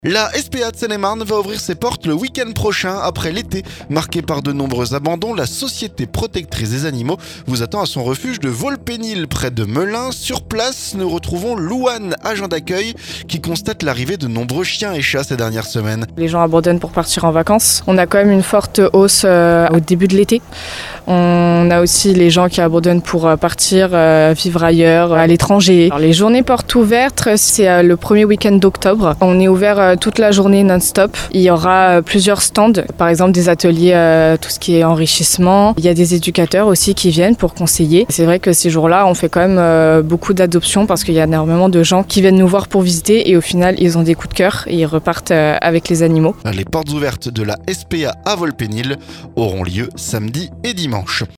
La SPA de Seine-et-Marne va ouvrir ses portes le week-end prochain. Après l'été marqué par de nombreux abandons, la Société protectrice des animaux vous attend à son refuge de Volpénil près de Melun. Sur place, nous retrouvons Louane, agent d'accueil, qui constate l'arrivée de nombreux chiens et chats ces dernières semaines. Les gens abandonnent pour partir en vacances. On a quand même une forte hausse au début de l'été. On a aussi les gens qui abandonnent pour partir vivre ailleurs, à l'étranger. Alors, les journées portes ouvertes, c'est le premier week-end d'octobre. On est ouvert toute la journée non-stop. Il y aura plusieurs stands, par exemple des ateliers, tout ce qui est enrichissement. Il y a des éducateurs aussi qui viennent pour conseiller. C'est vrai que ces jours-là, on fait quand même beaucoup d'adoptions parce qu'il y a énormément de gens qui viennent nous voir pour visiter et au final, ils ont des coups de cœur et ils repartent avec les animaux. Les portes ouvertes de la SPA à Volpénil auront lieu samedi et dimanche.